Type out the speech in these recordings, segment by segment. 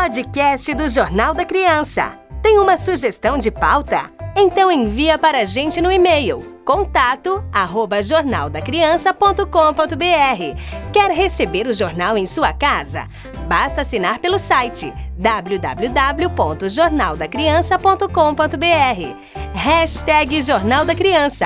podcast do Jornal da Criança. Tem uma sugestão de pauta? Então envia para a gente no e-mail contato@jornaldacriança.com.br. Quer receber o jornal em sua casa? Basta assinar pelo site www.jornaldacriança.com.br. Hashtag Jornal da Criança.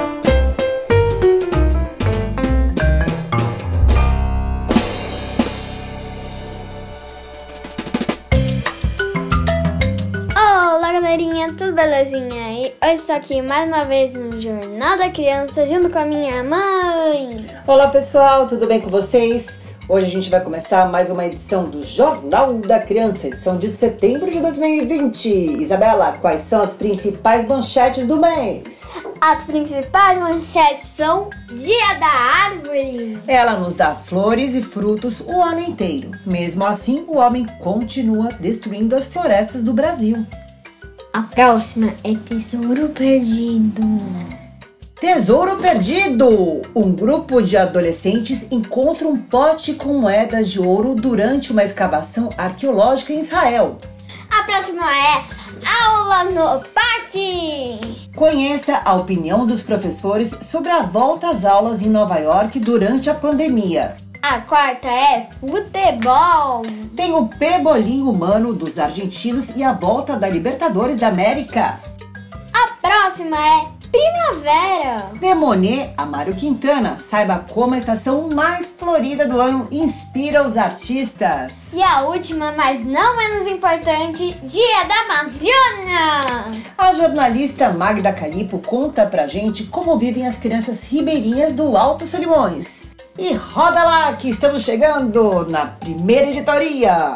Olá galerinha, tudo belezinha aí? Hoje estou aqui mais uma vez no Jornal da Criança junto com a minha mãe. Olá pessoal, tudo bem com vocês? Hoje a gente vai começar mais uma edição do Jornal da Criança, edição de setembro de 2020. Isabela, quais são as principais manchetes do mês? As principais manchetes são Dia da Árvore. Ela nos dá flores e frutos o ano inteiro. Mesmo assim, o homem continua destruindo as florestas do Brasil. A próxima é Tesouro Perdido. Tesouro perdido! Um grupo de adolescentes encontra um pote com moedas de ouro durante uma escavação arqueológica em Israel. A próxima é Aula no Parque. Conheça a opinião dos professores sobre a volta às aulas em Nova York durante a pandemia. A quarta é Futebol. Tem o pebolim humano dos argentinos e a volta da Libertadores da América. A próxima é Primavera. De Monet a Mário Quintana. Saiba como a estação mais florida do ano inspira os artistas. E a última, mas não menos importante, Dia da Amazônia. A jornalista Magda Calipo conta pra gente como vivem as crianças ribeirinhas do Alto Solimões. E roda lá que estamos chegando na primeira editoria.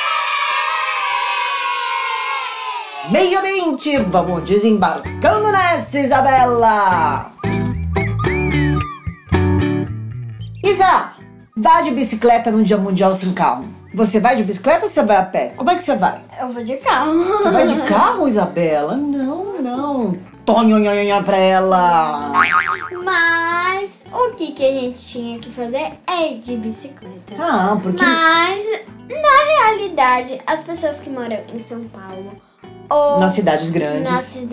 6h20, vamos desembarcando nessa, Isabela! Isa, vá de bicicleta no Dia Mundial Sem Carro. Você vai de bicicleta ou você vai a pé? Como é que você vai? Eu vou de carro. Você vai de carro, Isabela? Não. Tonhonhonhonhon pra ela. Mas o que a gente tinha que fazer é ir de bicicleta. Ah, porque... Mas, na realidade, as pessoas que moram em São Paulo ou nas cidades grandes,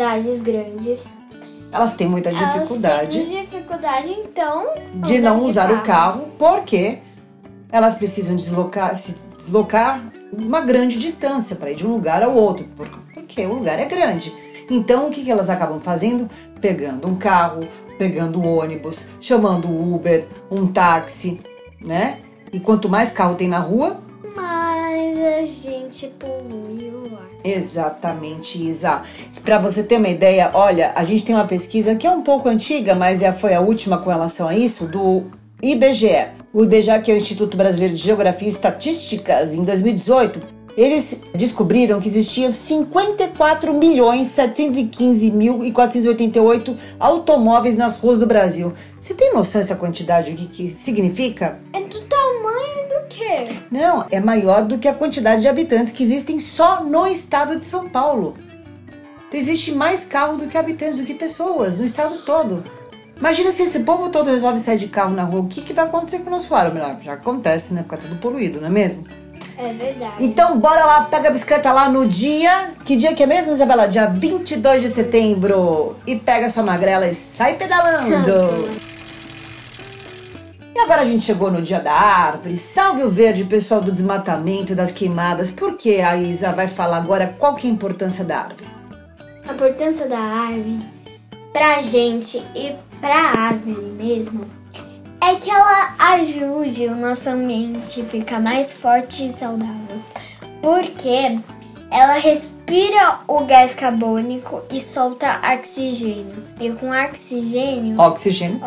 elas têm muita dificuldade. Então, de não usar o carro, porque elas precisam se deslocar uma grande distância para ir de um lugar ao outro, porque o lugar é grande. Então, o que elas acabam fazendo? Pegando um carro, pegando o ônibus, chamando o Uber, um táxi, né? E quanto mais carro tem na rua, mais a gente polui o ar. Exatamente, Isa. Para você ter uma ideia, olha, a gente tem uma pesquisa que é um pouco antiga, mas foi a última com relação a isso, do IBGE. O IBGE, que é o Instituto Brasileiro de Geografia e Estatísticas, em 2018, eles descobriram que existiam 54.715.488 automóveis nas ruas do Brasil. Você tem noção dessa quantidade, o que significa? É do tamanho do quê? Não, é maior do que a quantidade de habitantes que existem só no estado de São Paulo. Então existe mais carro do que habitantes, do que pessoas, no estado todo. Imagina se esse povo todo resolve sair de carro na rua, o que vai acontecer com o nosso ar? Já acontece, né? Fica tudo poluído, não é mesmo? É verdade. Então bora lá, pega a bicicleta lá no dia... Que dia que é mesmo, Isabela? Dia 22 de setembro. E pega sua magrela e sai pedalando. E agora a gente chegou no Dia da Árvore. Salve o verde, pessoal do desmatamento, das queimadas. Por que a Isa vai falar agora qual que é a importância da árvore? A importância da árvore pra gente e pra árvore mesmo é que ela ajude o nosso ambiente a ficar mais forte e saudável. Porque ela respira o gás carbônico e solta oxigênio. E com oxigênio... Oxigênio.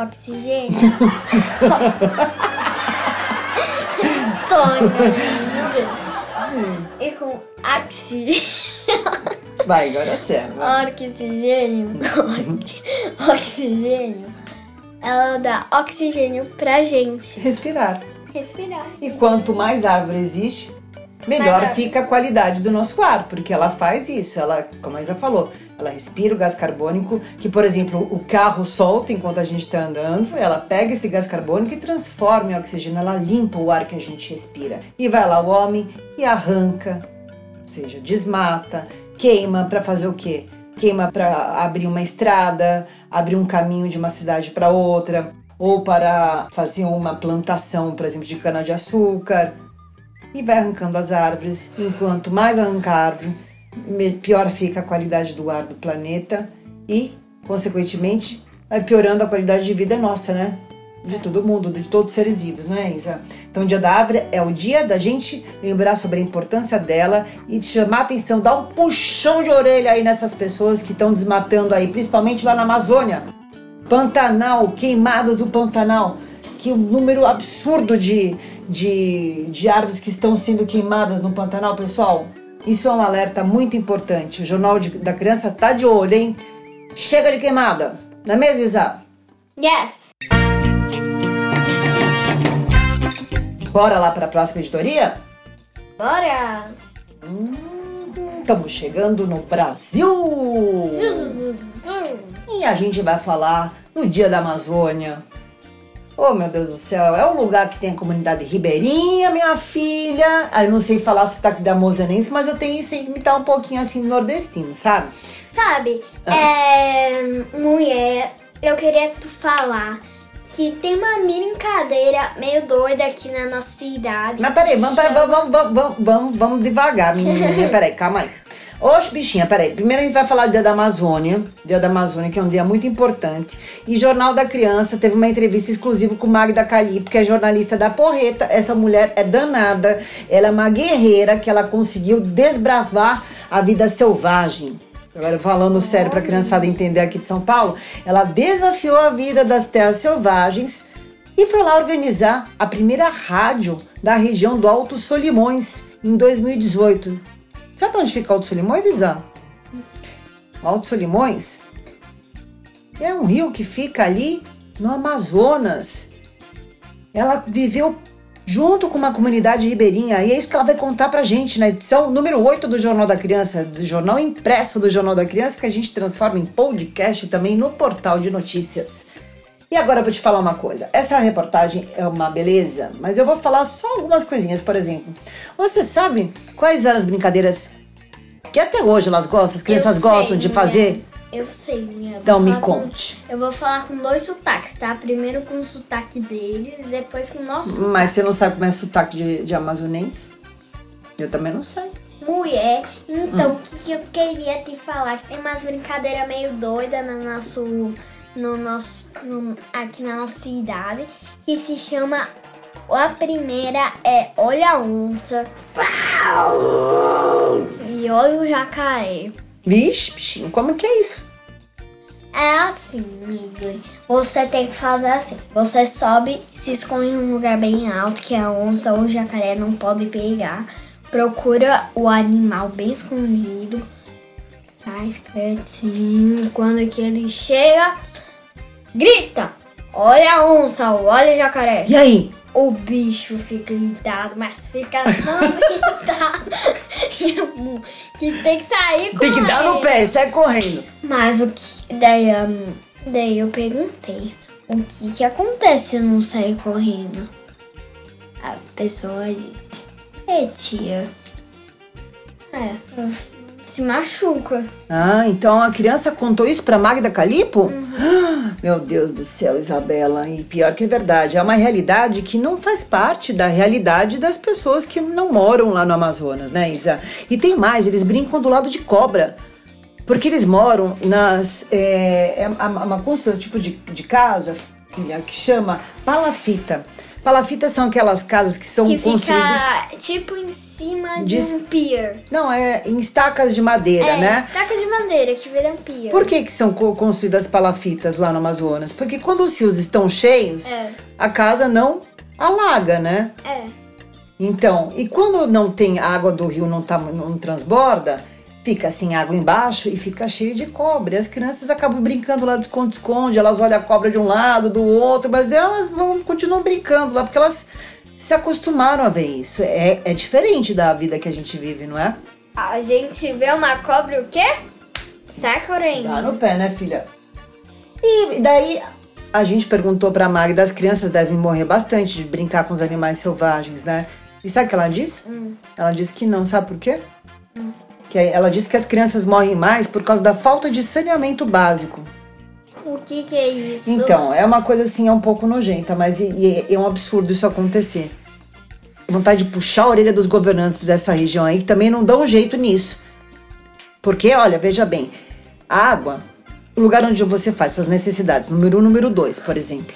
E com oxigênio... Vai, agora é sério. Oxigênio. Ela dá oxigênio pra gente. Respirar. Respirar. E quanto mais árvore existe, melhor fica a qualidade do nosso ar, porque ela faz isso, ela, como a Isa falou, ela respira o gás carbônico, que, por exemplo, o carro solta enquanto a gente está andando, ela pega esse gás carbônico e transforma em oxigênio, ela limpa o ar que a gente respira. E vai lá o homem e arranca Ou seja, desmata, queima para fazer o quê? Queima para abrir uma estrada, abrir um caminho de uma cidade para outra, ou para fazer uma plantação, por exemplo, de cana-de-açúcar. E vai arrancando as árvores. Enquanto mais arranca a árvore, pior fica a qualidade do ar do planeta e, consequentemente, vai piorando a qualidade de vida nossa, né? De todo mundo, de todos os seres vivos, não é, Isa? Então, o Dia da Árvore é o dia da gente lembrar sobre a importância dela e de chamar a atenção, dar um puxão de orelha aí nessas pessoas que estão desmatando aí, principalmente lá na Amazônia. Pantanal, queimadas do Pantanal, que o número absurdo de árvores que estão sendo queimadas no Pantanal, pessoal. Isso é um alerta muito importante. O Jornal da Criança tá de olho, hein? Chega de queimada. Não é mesmo, Isa? Yes! Bora lá para a próxima editoria? Bora! Estamos chegando no Brasil! E a gente vai falar do Dia da Amazônia. Oh, meu Deus do céu, é um lugar que tem a comunidade ribeirinha, minha filha. Eu não sei falar sotaque da amazonense, mas eu tenho que imitar um pouquinho assim nordestino, sabe? Sabe, mulher, eu queria que tu falar que tem uma brincadeira meio doida aqui na nossa cidade. Mas peraí, vamos devagar, menininha. Peraí, calma aí. Oxe, bichinha, peraí. Primeiro a gente vai falar do Dia da Amazônia. Dia da Amazônia, que é um dia muito importante. E Jornal da Criança teve uma entrevista exclusiva com Magda Calipo, que é jornalista da Porreta. Essa mulher é danada. Ela é uma guerreira que ela conseguiu desbravar a vida selvagem. Agora, falando sério para a criançada entender aqui de São Paulo, ela desafiou a vida das terras selvagens e foi lá organizar a primeira rádio da região do Alto Solimões em 2018. Sabe onde fica o Alto Solimões, Isa? O Alto Solimões é um rio que fica ali no Amazonas. Ela viveu junto com uma comunidade ribeirinha, e é isso que ela vai contar pra gente na edição número 8 do Jornal da Criança, do jornal impresso do Jornal da Criança, que a gente transforma em podcast também no portal de notícias. E agora eu vou te falar uma coisa, essa reportagem é uma beleza, mas eu vou falar só algumas coisinhas, por exemplo. Você sabe quais eram as brincadeiras que até hoje elas gostam, as crianças gostam de fazer? Eu sei, mulher. Então me conte. Eu vou falar com 2 sotaques, tá? Primeiro com o sotaque deles e depois com o nosso sotaque. Mas você não sabe como é sotaque de amazonense? Eu também não sei. Mulher, então o que eu queria te falar? Que tem umas brincadeiras meio doidas aqui na nossa cidade, que se chama... A primeira é Olha a Onça e Olha o Jacaré. Vixe, bichinho, como que é isso? É assim, amiga. Você tem que fazer assim. Você sobe, se esconde em um lugar bem alto que a onça ou o jacaré não pode pegar. Procura o animal bem escondido. Faz quietinho. E quando que ele chega, grita. Olha a onça, olha o jacaré. E aí? O bicho fica irritado, mas fica tão irritado que tem que sair correndo. Tem que dar no pé, sai correndo. Mas o que... Daí eu perguntei, o que acontece se eu não sair correndo? A pessoa disse, tia, se machuca. Ah, então a criança contou isso pra Magda Calipo? Meu Deus do céu, Isabela. E pior que é verdade, é uma realidade que não faz parte da realidade das pessoas que não moram lá no Amazonas, né, Isa? E tem mais, eles brincam do lado de cobra. Porque eles moram nas... uma construção tipo de casa que chama palafita. Palafitas são aquelas casas que são construídas... Que fica tipo em cima de um pier. Não, em estacas de madeira, né? Estacas de madeira que viram pier. Por que são construídas palafitas lá no Amazonas? Porque quando os rios estão cheios, a casa não alaga, né? Então, e quando não tem água do rio, não transborda, fica assim água embaixo e fica cheio de cobra. E as crianças acabam brincando lá de esconde-esconde, elas olham a cobra de um lado, do outro, mas elas continuam brincando lá, porque elas se acostumaram a ver isso. É diferente da vida que a gente vive, não é? A gente vê uma cobra o quê? Sai correndo. Dá no pé, né, filha? E daí a gente perguntou pra Magda, as crianças devem morrer bastante de brincar com os animais selvagens, né? E sabe o que ela disse? Ela disse que não, sabe por quê? Que ela diz que as crianças morrem mais por causa da falta de saneamento básico. O que é isso? Então, é uma coisa assim, é um pouco nojenta, mas é um absurdo isso acontecer. Vontade de puxar a orelha dos governantes dessa região aí, que também não dão um jeito nisso. Porque, olha, veja bem, a água, o lugar onde você faz suas necessidades, número 1, número 2, por exemplo.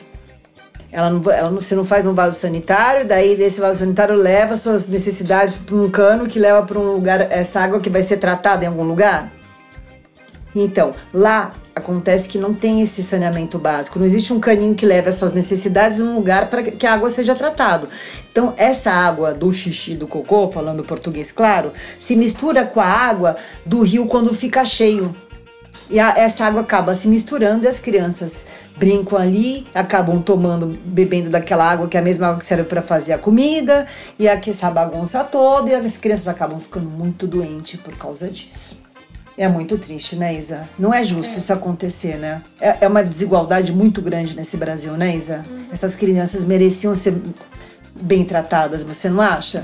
Você não faz no vaso sanitário, daí desse vaso sanitário leva suas necessidades para um cano que leva para um lugar, essa água que vai ser tratada em algum lugar. Então, lá acontece que não tem esse saneamento básico, não existe um caninho que leve as suas necessidades num lugar para que a água seja tratada. Então, essa água do xixi, do cocô, falando português claro, se mistura com a água do rio quando fica cheio. E essa água acaba se misturando e as crianças brincam ali, acabam bebendo daquela água que é a mesma água que serve para fazer a comida, e essa bagunça toda, e as crianças acabam ficando muito doentes por causa disso. É muito triste, né, Isa? Não é justo isso acontecer, né? É uma desigualdade muito grande nesse Brasil, né, Isa? Essas crianças mereciam ser bem tratadas, você não acha?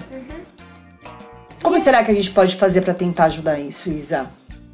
Como será que a gente pode fazer para tentar ajudar isso, Isa?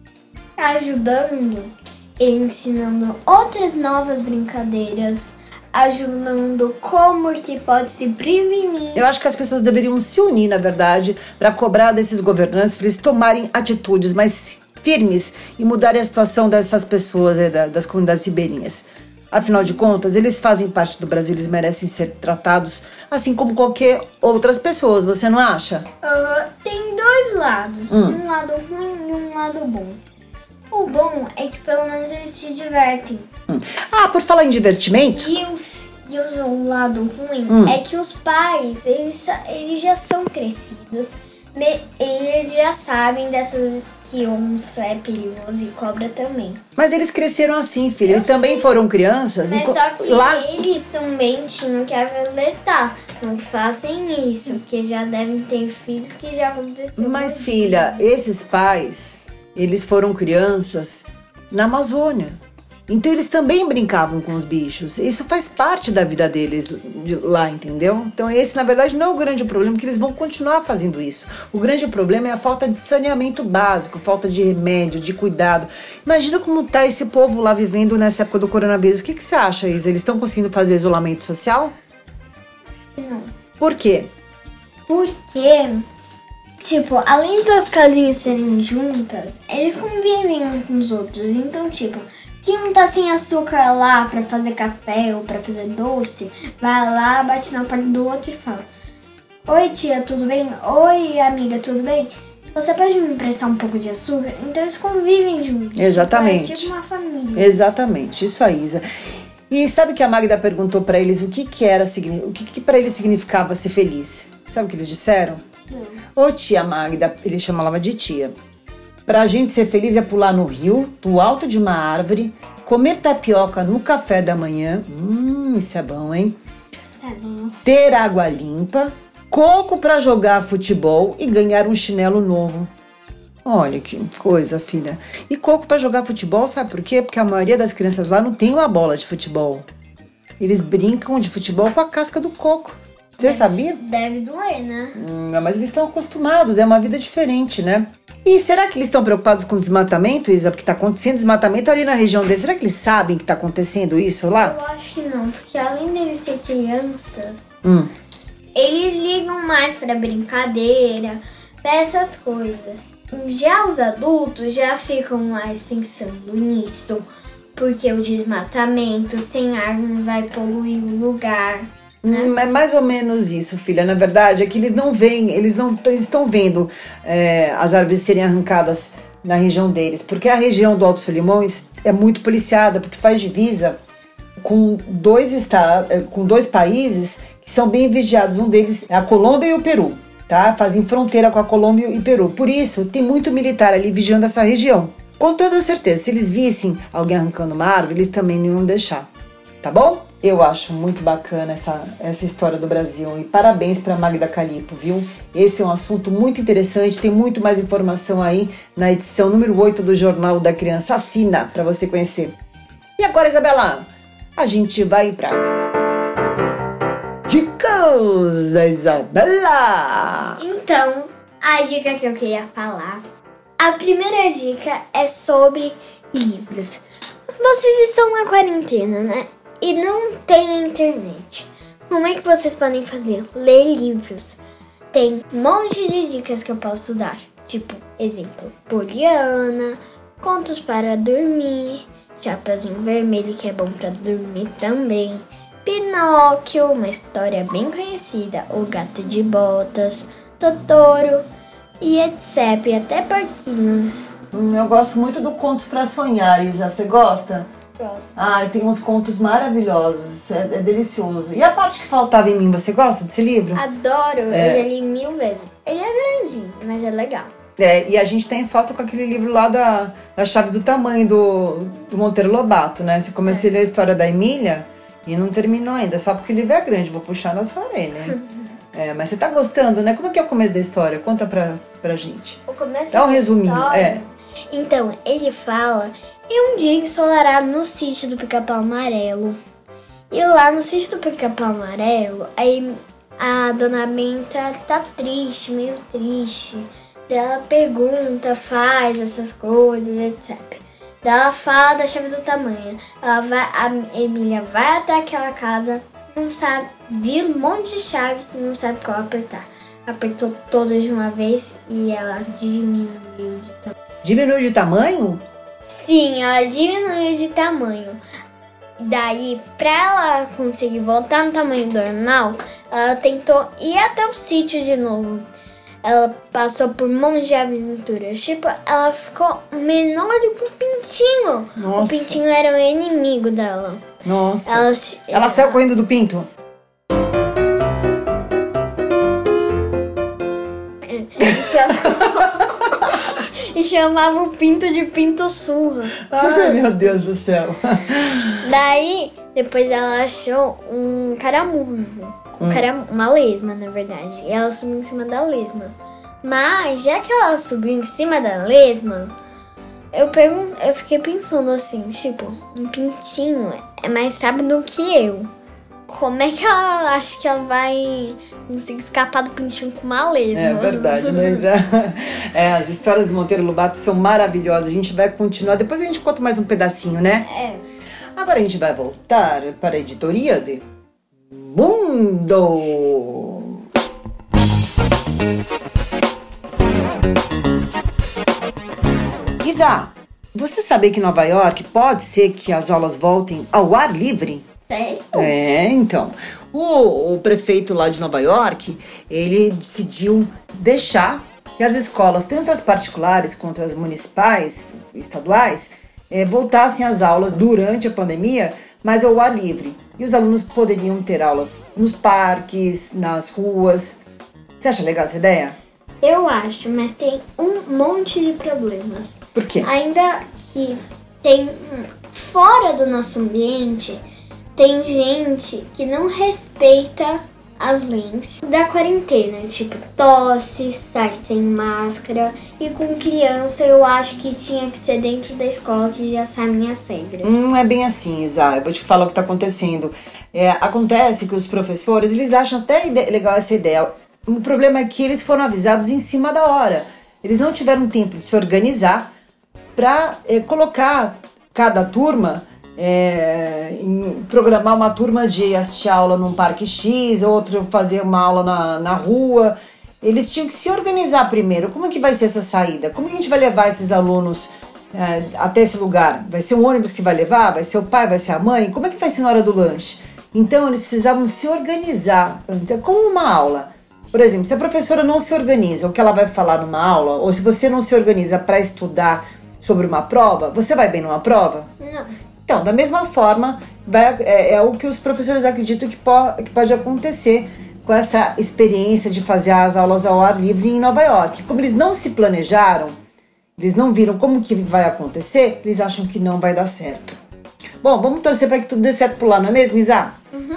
Ajudando, ensinando outras novas brincadeiras, ajudando como que pode se prevenir. Eu acho que as pessoas deveriam se unir, na verdade, para cobrar desses governantes, para eles tomarem atitudes mais firmes e mudarem a situação dessas pessoas, das comunidades ribeirinhas. Afinal de contas, eles fazem parte do Brasil, eles merecem ser tratados assim como qualquer outras pessoas, você não acha? Tem dois lados, um lado ruim e um lado bom. O bom é que pelo menos eles se divertem. Por falar em divertimento... E o lado ruim é que os pais, eles já são crescidos, eles já sabem que onça é perigoso e cobra também. Mas eles cresceram assim, filha. Eles também foram crianças. Mas só que eles também tinham que alertar. Não façam isso, porque já devem ter filhos que já aconteceu. Mas, filha, esses pais, eles foram crianças na Amazônia. Então eles também brincavam com os bichos. Isso faz parte da vida deles lá, entendeu? Então esse, na verdade, não é o grande problema, porque eles vão continuar fazendo isso. O grande problema é a falta de saneamento básico, falta de remédio, de cuidado. Imagina como tá esse povo lá vivendo nessa época do coronavírus. O que você acha, Isa? Eles estão conseguindo fazer isolamento social? Não. Por quê? Porque, além das casinhas serem juntas, eles convivem uns com os outros. Então, se um tá sem açúcar lá pra fazer café ou pra fazer doce, vai lá, bate na porta do outro e fala: Oi tia, tudo bem? Oi amiga, tudo bem? Você pode me emprestar um pouco de açúcar? Então eles convivem juntos. Exatamente. É tipo uma família. Exatamente, isso aí, Isa. E sabe que a Magda perguntou pra eles o que pra eles significava ser feliz? Sabe o que eles disseram? Não. Ô tia Magda, ele chamava de tia. Pra gente ser feliz é pular no rio, do alto de uma árvore, comer tapioca no café da manhã. Isso é bom, hein? Isso é bom. Ter água limpa, coco pra jogar futebol e ganhar um chinelo novo. Olha que coisa, filha. E coco pra jogar futebol, sabe por quê? Porque a maioria das crianças lá não tem uma bola de futebol. Eles brincam de futebol com a casca do coco. Você sabia? Deve doer, né? Mas eles estão acostumados, é uma vida diferente, né? E será que eles estão preocupados com desmatamento, Isa? Porque está acontecendo desmatamento ali na região deles. Será que eles sabem que está acontecendo isso lá? Eu acho que não, porque além deles ser crianças, eles ligam mais pra brincadeira, pra essas coisas. Já os adultos já ficam mais pensando nisso, porque o desmatamento sem árvore vai poluir o lugar. É mais ou menos isso, filha. Na verdade, é que eles não veem, eles estão vendo as árvores serem arrancadas na região deles, porque a região do Alto Solimões é muito policiada, porque faz divisa com dois países que são bem vigiados. Um deles é a Colômbia e o Peru, tá? Fazem fronteira com a Colômbia e Peru. Por isso, tem muito militar ali vigiando essa região. Com toda certeza, se eles vissem alguém arrancando uma árvore, eles também não iam deixar, tá bom? Eu acho muito bacana essa história do Brasil e parabéns para Magda Calipo, viu? Esse é um assunto muito interessante, tem muito mais informação aí na edição número 8 do Jornal da Criança. Assina para você conhecer. E agora, Isabela, a gente vai para Dicas da Isabela. Então, A dica que eu queria falar. A primeira dica é sobre livros. Vocês estão na quarentena, né? E não tem internet. Como é que vocês podem fazer? Ler livros. Tem um monte de dicas que eu posso dar. Tipo, exemplo, Poliana, Contos para Dormir, Chapeuzinho Vermelho, que é bom para dormir também, Pinóquio, uma história bem conhecida, O Gato de Botas, Totoro e etc. Até porquinhos. Eu gosto muito do Contos para Sonhar, Isa. Você gosta? Gosto. Tem uns contos maravilhosos, é delicioso. E a parte que faltava em mim, você gosta desse livro? Adoro, eu já li 1000 vezes. Ele é grandinho, mas é legal. E a gente tem falta com aquele livro lá da Chave do Tamanho, do Monteiro Lobato, né? Você comecei a ler a história da Emília e não terminou ainda, só porque o livro é grande, vou puxar na sua orelha. Mas você tá gostando, né? Como é que é o começo da história? Conta pra gente. O começo Dá um resuminho, história, Então, ele fala em um dia ensolarado no sítio do Pica-Pau Amarelo. E lá no sítio do Pica-Pau Amarelo, aí a Dona Benta tá triste, meio triste. Ela pergunta, faz essas coisas, etc. Ela fala da chave do tamanho. A Emília vai até aquela casa, não sabe, vira um monte de chaves, não sabe qual apertar. Apertou todas de uma vez e ela diminuiu de tamanho. Diminuiu de tamanho? Sim, ela diminuiu de tamanho. Daí, pra ela conseguir voltar no tamanho normal, ela tentou ir até o sítio de novo. Ela passou por um monte de aventuras. Tipo, ela ficou menor do que um pintinho. Nossa. O pintinho era o inimigo dela. Nossa. Ela saiu correndo do pinto? E chamava o pinto de pinto surra. Ai, meu Deus do céu. Daí, depois ela achou um caramujo. Uma lesma, na verdade. E ela subiu em cima da lesma. Mas, já que ela subiu em cima da lesma, eu fiquei pensando assim, tipo, um pintinho é mais rápido que eu. Como é que ela acha que ela vai conseguir escapar do pintinho com uma lesma? É verdade, mas as histórias do Monteiro Lobato são maravilhosas. A gente vai continuar, depois a gente conta mais um pedacinho, né? Agora a gente vai voltar para a editoria de Mundo. Isa, você sabia que em Nova York pode ser que as aulas voltem ao ar livre? Sério? Então, o prefeito lá de Nova York, ele decidiu deixar que as escolas, tanto as particulares quanto as municipais, estaduais, voltassem às aulas durante a pandemia, mas ao ar livre. E os alunos poderiam ter aulas nos parques, nas ruas. Você acha legal essa ideia? Eu acho, mas tem um monte de problemas. Por quê? Ainda que tem fora do nosso ambiente, tem gente que não respeita as leis da quarentena, tipo tosse, sai sem máscara. E com criança eu acho que tinha que ser dentro da escola, que já sabem as regras. Não é bem assim, Isa. Eu vou te falar o que está acontecendo. Acontece que os professores, eles acham até legal essa ideia. O problema é que eles foram avisados em cima da hora. Eles não tiveram tempo de se organizar para colocar cada turma, programar uma turma de assistir aula num parque X, outro fazer uma aula na rua. Eles tinham que se organizar primeiro. Como é que vai ser essa saída? Como é que a gente vai levar esses alunos até esse lugar? Vai ser um ônibus que vai levar? Vai ser o pai? Vai ser a mãe? Como é que vai ser na hora do lanche? Então, eles precisavam se organizar antes. É como uma aula. Por exemplo, se a professora não se organiza o que ela vai falar numa aula, ou se você não se organiza para estudar sobre uma prova, você vai bem numa prova? Não. Então, da mesma forma, é o que os professores acreditam que pode acontecer com essa experiência de fazer as aulas ao ar livre em Nova York. Como eles não se planejaram, eles não viram como que vai acontecer, eles acham que não vai dar certo. Bom, vamos torcer para que tudo dê certo por lá, não é mesmo, Isa? Uhum.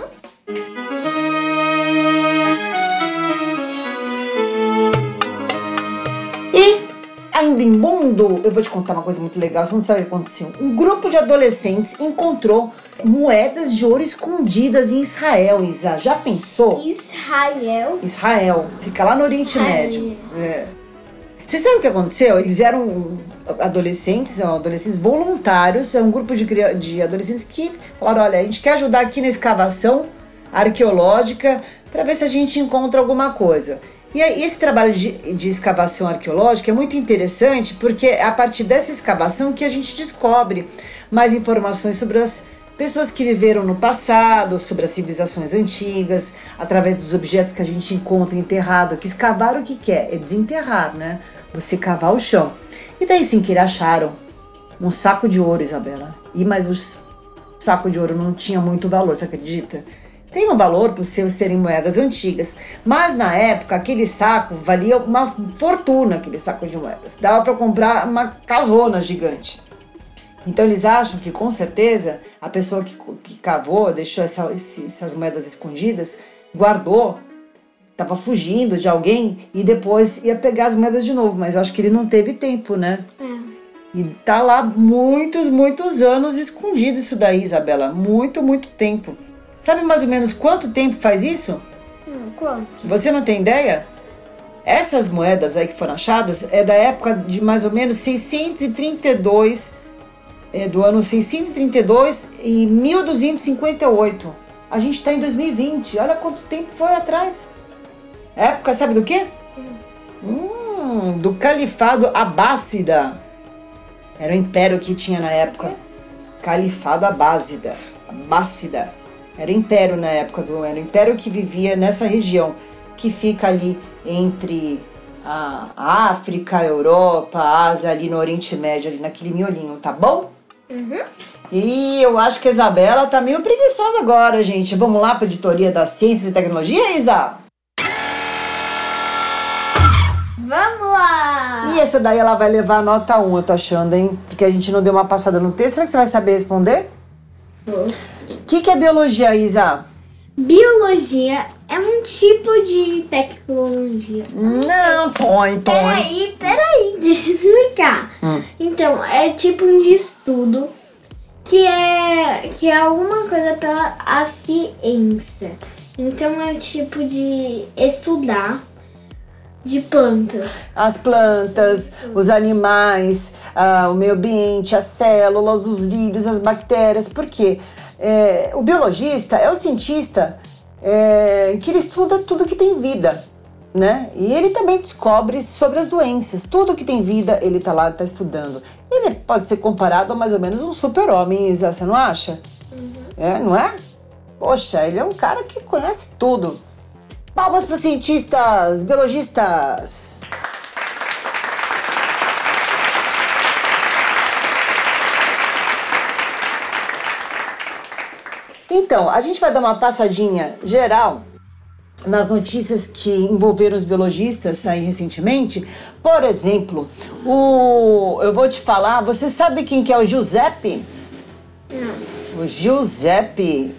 E a Ainda imundo, eu vou te contar uma coisa muito legal, você não sabe o que aconteceu. Um grupo de adolescentes encontrou moedas de ouro escondidas em Israel, Isa. Já pensou? Israel, fica lá no Oriente Médio. Você sabe o que aconteceu? Eles eram adolescentes voluntários, é um grupo de adolescentes que falaram, olha, a gente quer ajudar aqui na escavação arqueológica para ver se a gente encontra alguma coisa. E esse trabalho de escavação arqueológica é muito interessante porque é a partir dessa escavação que a gente descobre mais informações sobre as pessoas que viveram no passado, sobre as civilizações antigas, através dos objetos que a gente encontra enterrado. Que escavar o que quer? É desenterrar, né? Você cavar o chão. E daí, sem querer, acharam um saco de ouro, Isabela. Mas o saco de ouro não tinha muito valor, você acredita? Tem um valor por serem moedas antigas, mas na época aquele saco valia uma fortuna, aquele saco de moedas. Dava para comprar uma casona gigante. Então eles acham que com certeza a pessoa que cavou, deixou essas moedas escondidas, guardou, estava fugindo de alguém e depois ia pegar as moedas de novo. Mas eu acho que ele não teve tempo, né? E tá lá muitos anos escondido isso daí, Isabela. Muito tempo. Sabe mais ou menos quanto tempo faz isso? Quanto? Você não tem ideia? Essas moedas aí que foram achadas é da época de mais ou menos 632, do ano 632 e 1258. A gente está em 2020, olha quanto tempo foi atrás. Época, sabe do quê? Do Califado Abássida. Era o império que tinha na época. Califado Abássida. Era o império na época, era o império que vivia nessa região, que fica ali entre a África, a Europa, a Ásia, ali no Oriente Médio, ali naquele miolinho, tá bom? E eu acho que a Isabela tá meio preguiçosa agora, gente. Vamos lá para a editoria das Ciências e Tecnologia, Isa? Vamos lá! E essa daí ela vai levar a nota 1, eu tô achando, hein? Porque a gente não deu uma passada no texto. Será que você vai saber responder? O que é biologia, Isa? Biologia é um tipo de tecnologia. Não, põe. Peraí, deixa eu explicar. Então, é tipo de estudo que é alguma coisa pela a ciência. Então, é tipo de estudar de plantas. As plantas, os animais, o meio ambiente, as células, os vírus, as bactérias. Por quê? O biologista é o cientista que ele estuda tudo que tem vida, né? E ele também descobre sobre as doenças. Tudo que tem vida, ele tá lá, tá estudando. Ele pode ser comparado a mais ou menos um super-homem, Isa, você não acha? Não é? Poxa, ele é um cara que conhece tudo. Palmas para os cientistas, biologistas. Então, a gente vai dar uma passadinha geral nas notícias que envolveram os biologistas aí recentemente. Por exemplo, eu vou te falar, você sabe quem que é o Giuseppe? Não. O Giuseppe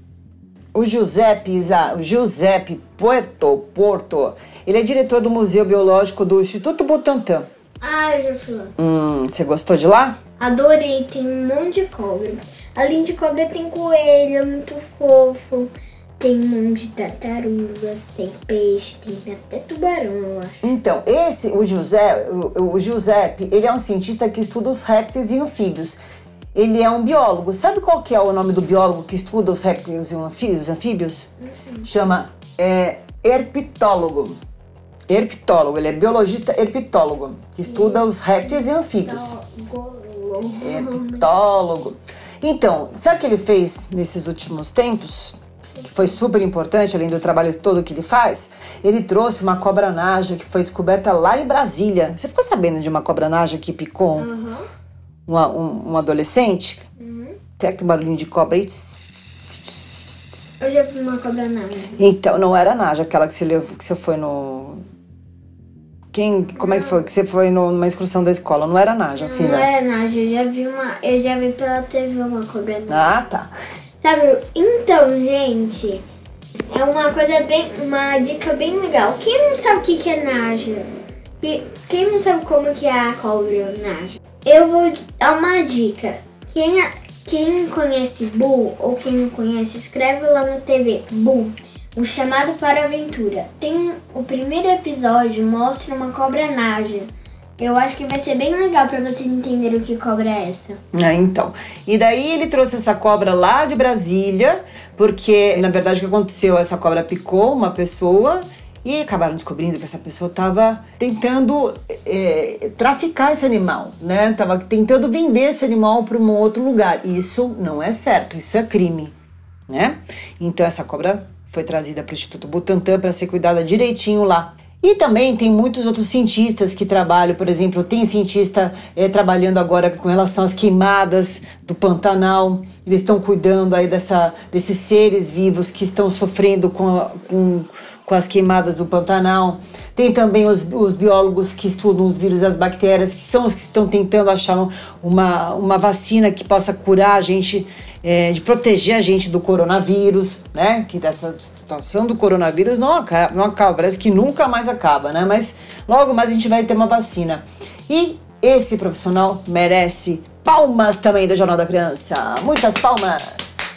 Porto, ele é diretor do Museu Biológico do Instituto Butantan. Eu já fui lá. Você gostou de lá? Adorei, tem um monte de cobra. Além de cobra tem coelho, é muito fofo. Tem um monte de tartarugas, tem peixe, tem até tubarão, eu acho. Então, o Giuseppe, ele é um cientista que estuda os répteis e anfíbios. Ele é um biólogo. Sabe qual que é o nome do biólogo que estuda os répteis e os anfíbios? Chama herpetólogo. Ele é biologista herpetólogo, que estuda os répteis e anfíbios. Herpetólogo. Então, sabe o que ele fez nesses últimos tempos? Que foi super importante, além do trabalho todo que ele faz? Ele trouxe uma cobra-naja que foi descoberta lá em Brasília. Você ficou sabendo de uma cobra-naja que picou um adolescente? Será que tem barulhinho de cobra aí? Eu já fui uma cobra-naja. Então, não era naja, aquela que você foi no... Como é que foi? Que você foi numa excursão da escola. Não era naja, filha. Não era naja, eu já vi pela TV uma cobra-naja. Tá. Sabe, então, gente, é uma dica bem legal. Quem não sabe o que é naja? Quem não sabe como que a cobra nage, eu vou dar uma dica. Quem conhece Boo ou quem não conhece, escreve lá na TV, Boo, um chamado para a aventura. O primeiro episódio mostra uma cobra naja. Eu acho que vai ser bem legal para vocês entenderem o que cobra é essa. Então. E daí ele trouxe essa cobra lá de Brasília, porque, na verdade, o que aconteceu? Essa cobra picou uma pessoa e acabaram descobrindo que essa pessoa estava tentando traficar esse animal, né? Estava tentando vender esse animal para um outro lugar. Isso não é certo, isso é crime, né? Então essa cobra foi trazida para o Instituto Butantan para ser cuidada direitinho lá. E também tem muitos outros cientistas que trabalham, por exemplo, tem cientista trabalhando agora com relação às queimadas do Pantanal. Eles estão cuidando aí desses seres vivos que estão sofrendo com as queimadas do Pantanal. Tem também os biólogos que estudam os vírus e as bactérias, que são os que estão tentando achar uma vacina que possa curar a gente, de proteger a gente do coronavírus, né? Que dessa situação do coronavírus não acaba, parece que nunca mais acaba, né? Mas logo mais a gente vai ter uma vacina. E esse profissional merece palmas também do Jornal da Criança. Muitas palmas!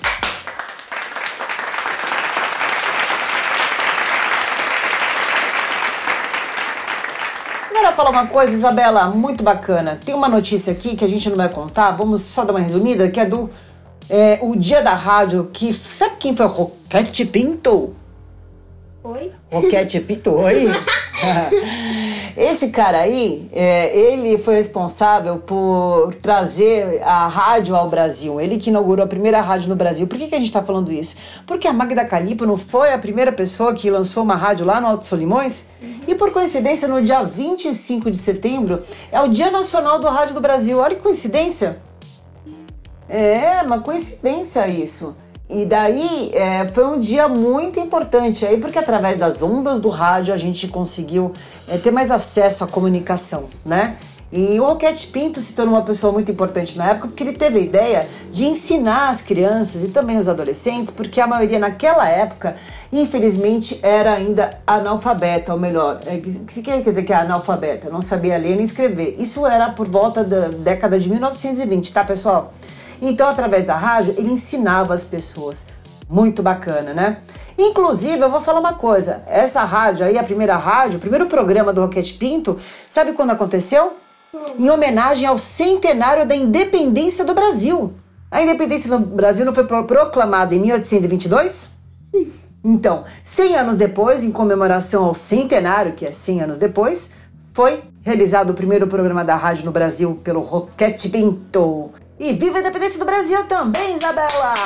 Agora falar uma coisa, Isabela, muito bacana. Tem uma notícia aqui que a gente não vai contar, vamos só dar uma resumida, que é o Dia da Rádio, que sabe quem foi? Roquete Pinto? Oi? Roquete Pinto, oi? Esse cara aí, ele foi responsável por trazer a rádio ao Brasil. Ele que inaugurou a primeira rádio no Brasil. Por que a gente está falando isso? Porque a Magda Calipo não foi a primeira pessoa que lançou uma rádio lá no Alto Solimões? E por coincidência, no dia 25 de setembro, é o Dia Nacional do Rádio do Brasil. Olha que coincidência! É uma coincidência isso. E daí foi um dia muito importante aí, porque através das ondas do rádio a gente conseguiu ter mais acesso à comunicação, né? E o Roquete Pinto se tornou uma pessoa muito importante na época porque ele teve a ideia de ensinar as crianças e também os adolescentes, porque a maioria naquela época, infelizmente, era ainda analfabeta, ou melhor, o que quer dizer que é analfabeta? Não sabia ler nem escrever. Isso era por volta da década de 1920, tá, pessoal? Então, através da rádio, ele ensinava as pessoas. Muito bacana, né? Inclusive, eu vou falar uma coisa. Essa rádio aí, a primeira rádio, o primeiro programa do Roquete Pinto, sabe quando aconteceu? Em homenagem ao centenário da independência do Brasil. A independência do Brasil não foi proclamada em 1822? Então, 100 anos depois, em comemoração ao centenário, que é 100 anos depois, foi realizado o primeiro programa da rádio no Brasil pelo Roquete Pinto. E viva a independência do Brasil também, Isabela!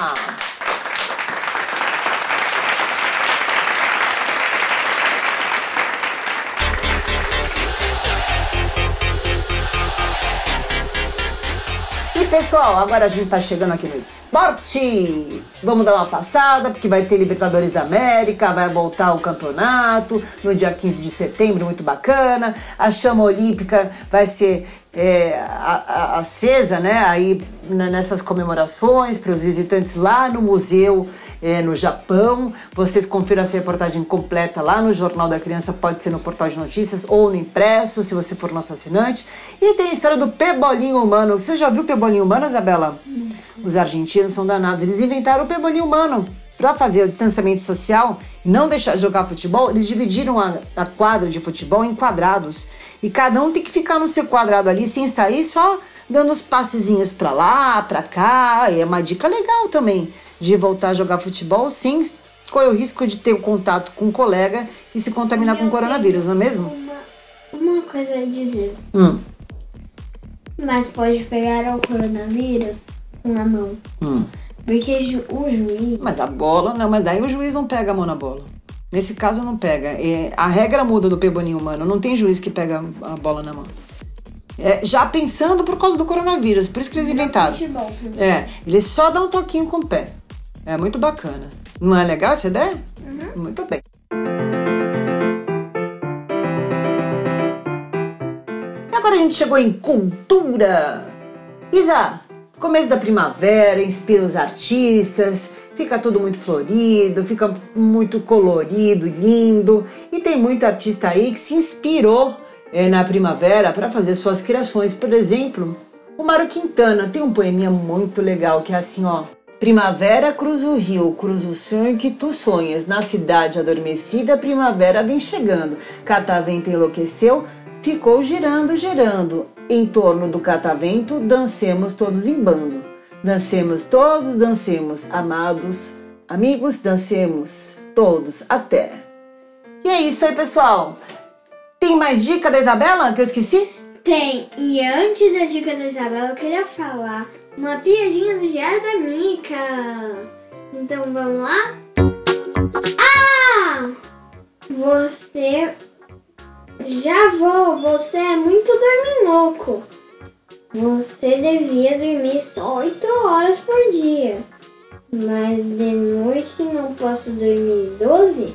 E pessoal, agora a gente tá chegando aqui no esporte. Vamos dar uma passada, porque vai ter Libertadores da América, vai voltar o campeonato no dia 15 de setembro, muito bacana. A chama olímpica vai ser acesa, né, aí nessas comemorações para os visitantes lá no museu no Japão. Vocês confiram essa reportagem completa lá no Jornal da Criança, pode ser no portal de notícias ou no impresso, se você for nosso assinante. E tem a história do pebolinho humano. Você já viu o pebolinho humano, Isabela? Os argentinos são danados, eles inventaram o pebolinho humano. Para fazer o distanciamento social e não deixar de jogar futebol, eles dividiram a quadra de futebol em quadrados. E cada um tem que ficar no seu quadrado ali, sem sair, só dando os passezinhos para lá, para cá. E é uma dica legal também de voltar a jogar futebol sem correr o risco de ter o contato com um colega e se contaminar com coronavírus, não é mesmo? Uma coisa a dizer. Mas pode pegar o coronavírus com a mão. Porque o juiz... Mas a bola, não, mas daí o juiz não pega a mão na bola. Nesse caso não pega. A regra muda do pebolinho humano, não tem juiz que pega a bola na mão. Já pensando por causa do coronavírus, por isso que eles inventaram. Futebol, eles só dão um toquinho com o pé. É muito bacana. Não é legal essa ideia? Muito bem. E agora a gente chegou em cultura. Isa, começo da primavera, inspira os artistas, fica tudo muito florido, fica muito colorido, lindo. E tem muito artista aí que se inspirou na primavera para fazer suas criações. Por exemplo, o Mário Quintana tem um poeminha muito legal que é assim, ó. Primavera cruza o rio, cruza o sonho que tu sonhas. Na cidade adormecida, a primavera vem chegando. Catavento enlouqueceu, ficou girando, girando. Em torno do catavento, dancemos todos em bando. Dancemos todos, dancemos, amados, amigos, dancemos todos até. E é isso aí, pessoal. Tem mais dica da Isabela que eu esqueci? Tem. E antes da dica da Isabela, eu queria falar uma piadinha do Diário da Mica. Então vamos lá? Ah! Você é muito dorminhoco. Você devia dormir só 8 horas por dia. Mas de noite não posso dormir 12?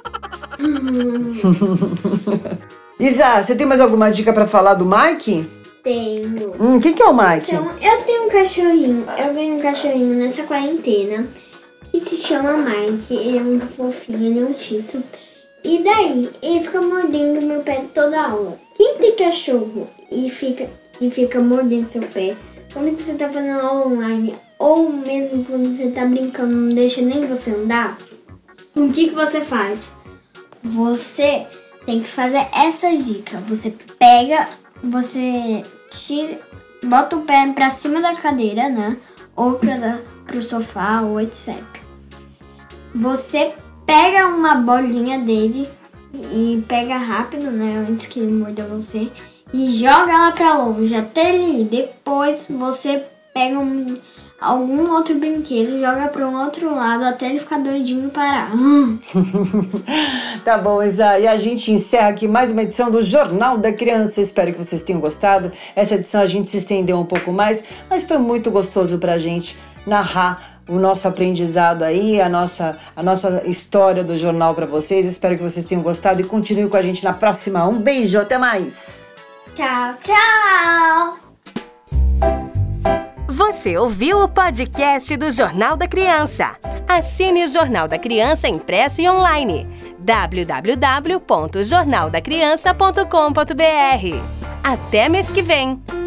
Isa, você tem mais alguma dica pra falar do Mike? Tenho. Quem que é o Mike? Então, eu tenho um cachorrinho. Eu ganhei um cachorrinho nessa quarentena que se chama Mike. Ele é muito fofinho, ele é um shih tzu. E daí, ele fica mordendo meu pé toda hora. Quem tem cachorro e fica mordendo seu pé, quando você tá fazendo aula online, ou mesmo quando você tá brincando, não deixa nem você andar, o que você faz? Você tem que fazer essa dica. Você tira, bota o pé pra cima da cadeira, né? Ou pro sofá, ou etc. Você pega uma bolinha dele e pega rápido, né? Antes que ele morda você. E joga ela pra longe até ele ir. Depois você pega algum outro brinquedo e joga para um outro lado até ele ficar doidinho e parar. Tá bom, Isa. E a gente encerra aqui mais uma edição do Jornal da Criança. Espero que vocês tenham gostado. Essa edição a gente se estendeu um pouco mais, mas foi muito gostoso pra gente narrar o nosso aprendizado aí, a nossa história do jornal para vocês. Espero que vocês tenham gostado e continuem com a gente na próxima. Um beijo, até mais! Tchau, tchau! Você ouviu o podcast do Jornal da Criança. Assine o Jornal da Criança impresso e online. www.jornaldacriança.com.br. Até mês que vem!